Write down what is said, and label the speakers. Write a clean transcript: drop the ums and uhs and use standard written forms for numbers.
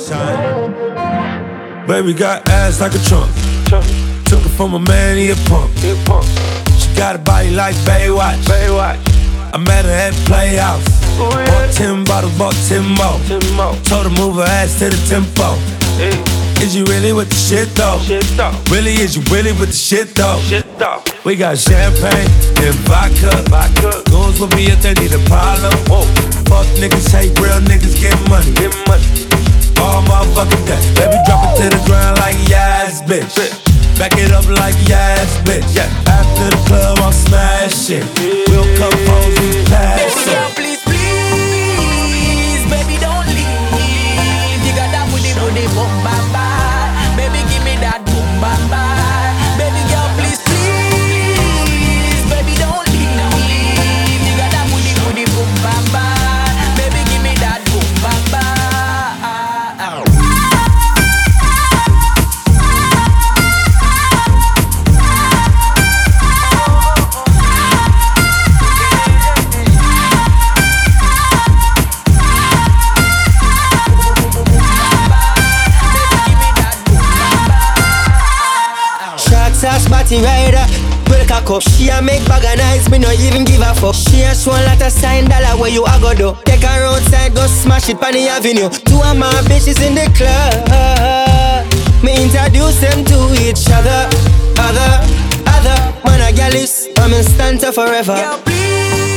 Speaker 1: shine. Baby got ass like a trunk. Took her from a man, he a punk. She got a body like Baywatch. I met her at Playhouse. Bought 10 bottles, bought 10 more. Told her move her ass to the tempo. Is you really with the shit though? Really, is you really with the shit though? We got champagne and vodka. Goons will be if they need a problem. Fuck niggas, hate real niggas, get money. All motherfucking day. Baby, drop it to the ground like yes, bitch. Back it up like yes, bitch. After the club, I'll smash it. We'll come home, we pass it.
Speaker 2: Baby girl, please, please, baby, don't leave. You got that booty, boom, bam, bam. Baby, give me that boom, bam, bam. Baby girl, please, please, baby, don't leave. You got that booty, boom, bam, bam. Baby, give me that boom, bam, bam.
Speaker 3: Body rider, break a cup. She a make bag of nice, me no even give a fuck. She a show a lot of sign dollar where you a go do. Take her outside, go smash it on the avenue. Two of my bitches in the club. Me introduce them to each other. Other, man a gal is, I'm in stand forever.
Speaker 2: Girl, please.